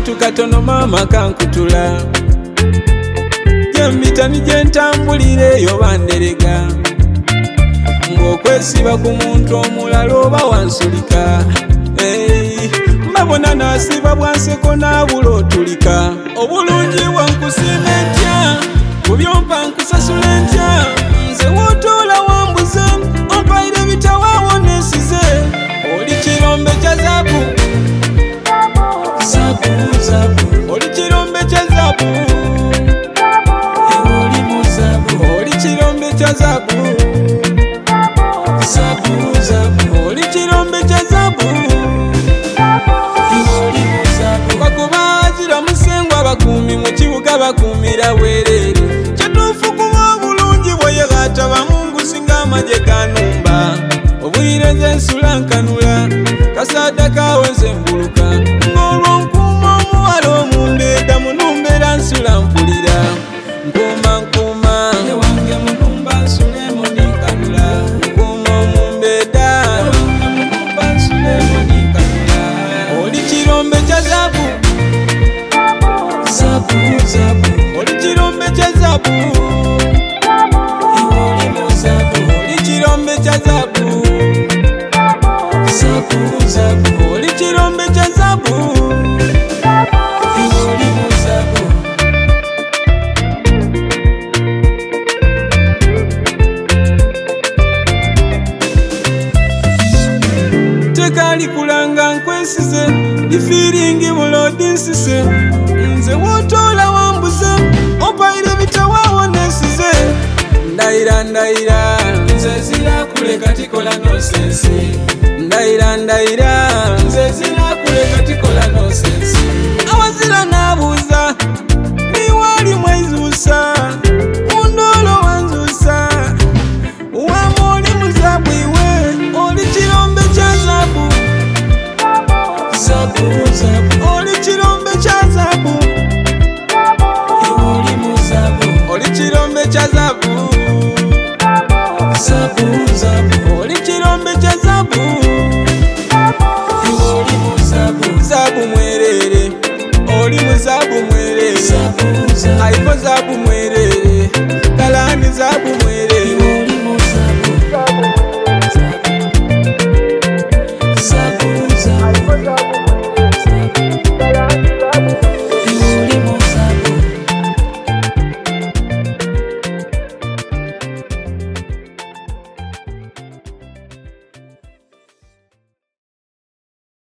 akantu katono maama kankutula gembitani gyentambulire eyo banderega ng'okwesiba ku muntu omulala oba wansulika mbabona nasiba bwanseko nabula otulika obulungi bwankusima entya kubyompa nkusasula entya nze wootoola wambuze ompaire bitawaawo nesize oli kirombe kya zabu oli kirombe kya zabu oli kirombe kya zabu oli kirombe kya zabu bakuba azira musengwa bakuumi mu kibuga bakuumira bwerere kituufu kuba obulungi bweyegaata bamungu singa amagye ganumba obwire nze nsula nkanula kasaada kawe nze mbuluka ng'olwo nkuuma omuwala omumbeeda munumbeera nsula mpulira nkuuma nkuuma ewange munumba nsulemu ninkanula nkuuma omumbeeda ewange munumba nsulemu ninkanula oli kirombe kya zabu oli kirombe kya zabu oli kirombe kya zabu oli kirombe kya zabu tekali kulanga nkwesize lifiringi bulodi nsise nze wootoola wambuze ompaire bitawaawo nesize ndayira ndayira nze zirakule katikola nosensi ndayira ndayira nze zirakule katikola nosensi awazira nabuuza